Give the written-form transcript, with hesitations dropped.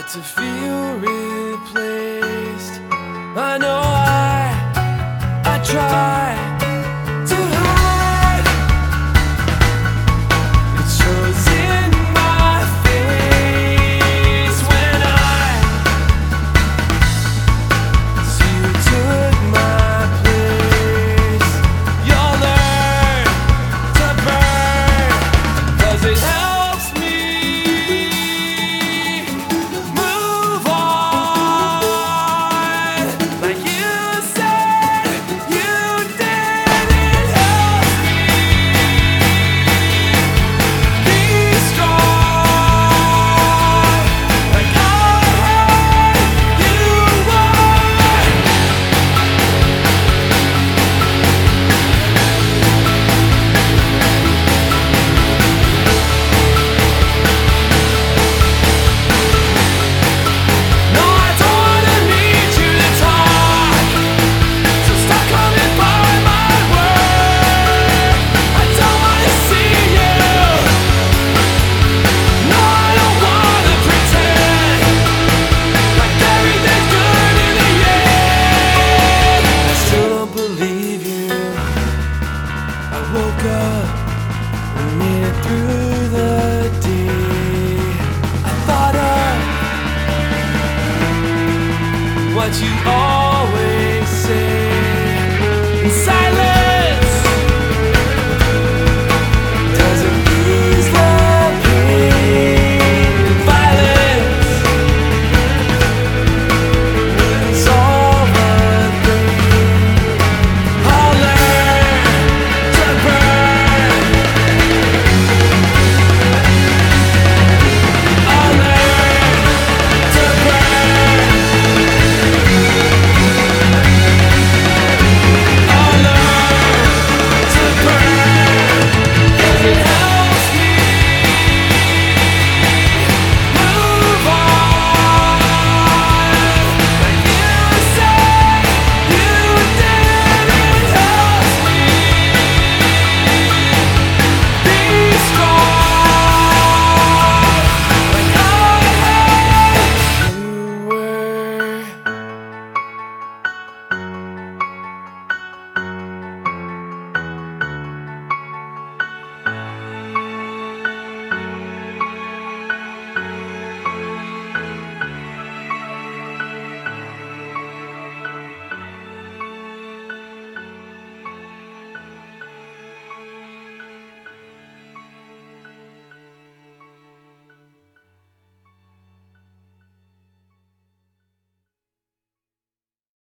to feel replaced. I know I try to hide. It shows in my face when I see you took my place. You'll learn to burn, 'cause it helps me move on. Like you said you did, it helps me be strong. Like I heard you were. No, I don't wanna need you to talk, so stop coming by my word. I don't wanna see you. No, I don't wanna pretend like everything's good in the end. I still don't believe you. I woke up and made it through the day. I thought of what you always say in silence.